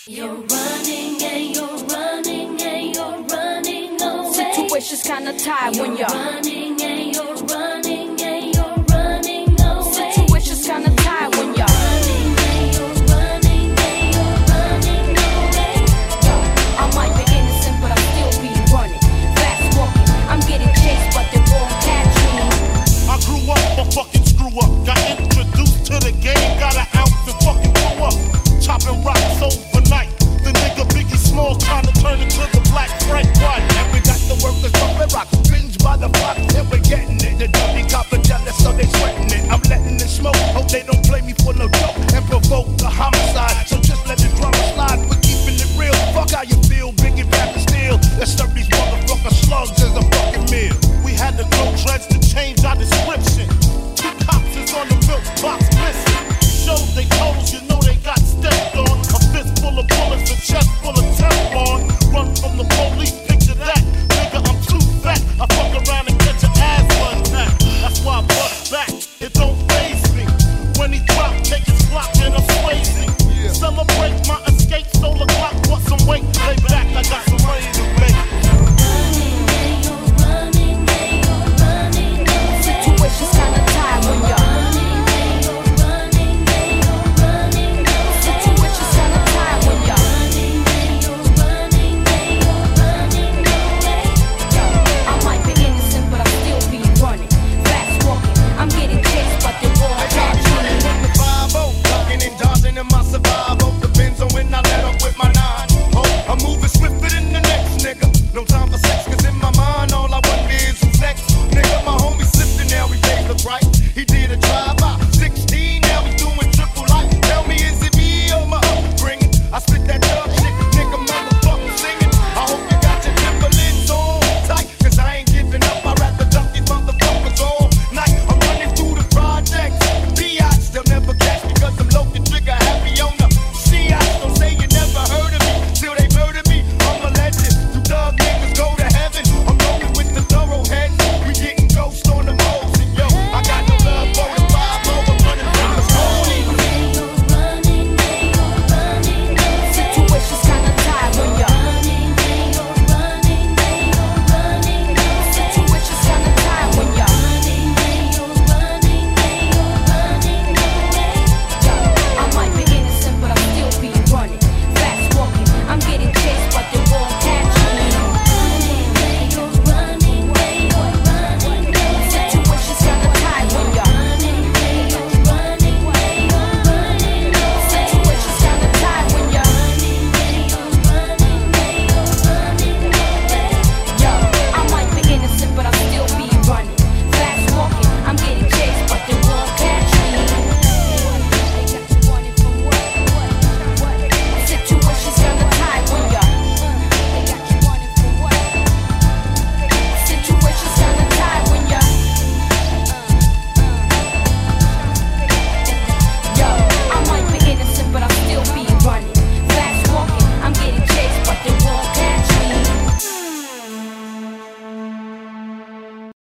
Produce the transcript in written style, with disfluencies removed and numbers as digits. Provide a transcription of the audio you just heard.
You're running and you're running and you're running away. Situation's kinda tight when you're running and you're running and you're running away. Situation's kinda tight when you're running and you're running and you're running away. I might be innocent, but I'll still be running. Fast walking, I'm getting chased, but they won't catch me. I grew up a fucking screw up. Got introduced to the game, got an ounce and fucking blew up. Chopping rocks so